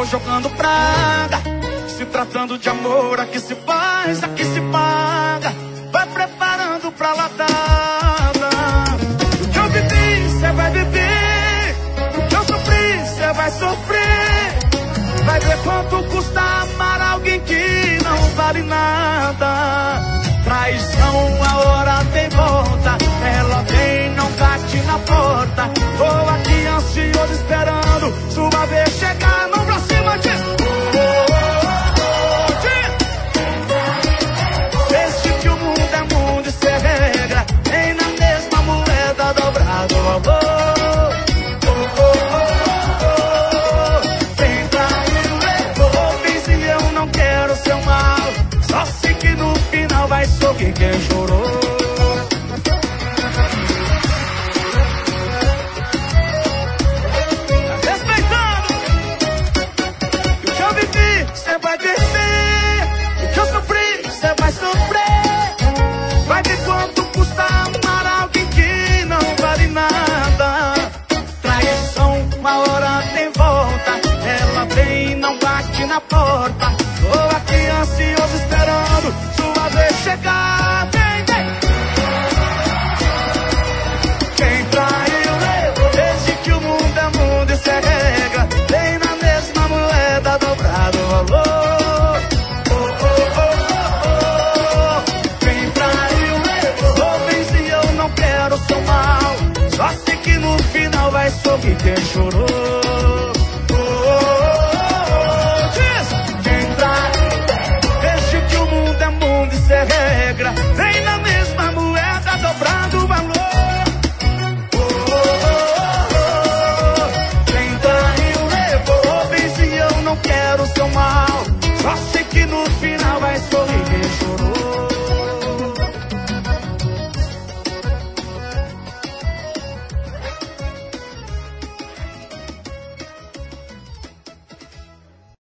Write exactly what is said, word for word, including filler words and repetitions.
jogando praga. Se tratando de amor, aqui se faz, aqui se paga. Vai preparando pra latada. O que eu vivi, cê vai viver. O que eu sofri, cê vai sofrer. Vai ver quanto custa amar alguém que não vale nada. Traição, a hora tem volta. Ela vem, não bate na porta. Tô aqui ansioso esperando sua vez chegar. Mão pra cima, de desde que o mundo é mundo e cê regra, nem na mesma moeda dobrado o valor. Oh, oh, oh, oh. Quem traiu levou, fiz e eu não quero seu mal. Só sei que no final vai sorrir quem chorou. Respeitando o que eu vivi, cê vai viver. O que eu sofri, cê vai sofrer. Vai ver quanto custa amar alguém que não vale nada. Traição, uma hora tem volta. Ela vem e não bate na porta. Tô aqui ansioso esperando sua vez chegar. Vem, vem. Quem traiu levou, desde que o mundo é mundo e cê regra, vem na mesma moeda dobrado o valor. Oh, oh, oh, oh, oh. Quem traiu levou, vem se eu não quero seu mal. Só sei que no final vai sorrir quem chorou. Oh, oh, oh, oh. Diz, quem traiu, desde que o mundo é mundo e cê regra, vem na mesma moeda dobrado o valor. Oh, oh, oh, oh. Quem traiu levou, vem se eu não quero seu mal. Só sei que no final vai sorrir quem chorou.